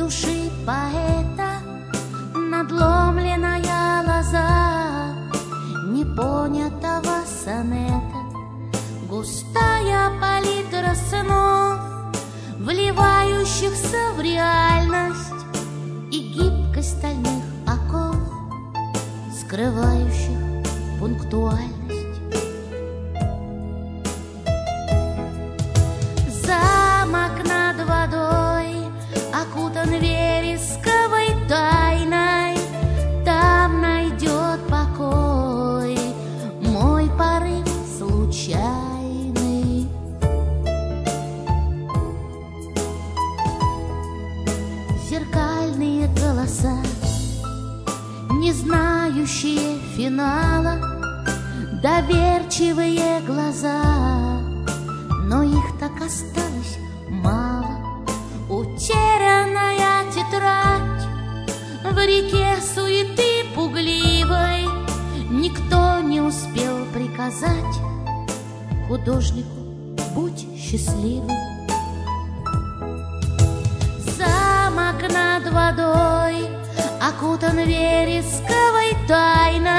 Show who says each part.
Speaker 1: души поэта надломленная лоза непонятого сонета, густая палитра снов, вливающихся в реальность, и гибкость стальных оков, скрывающих пунктуальность. Замок над водой окутан вересковой тайной, там найдет покой мой порыв случайный. Зеркальные голоса, не знающие финала, доверчивые глаза, но их так осталось мало. Утерянная тетрадь в реке суеты пугливой, никто не успел приказать художнику: будь счастливым. Замок над водой окутан вересковой тайной,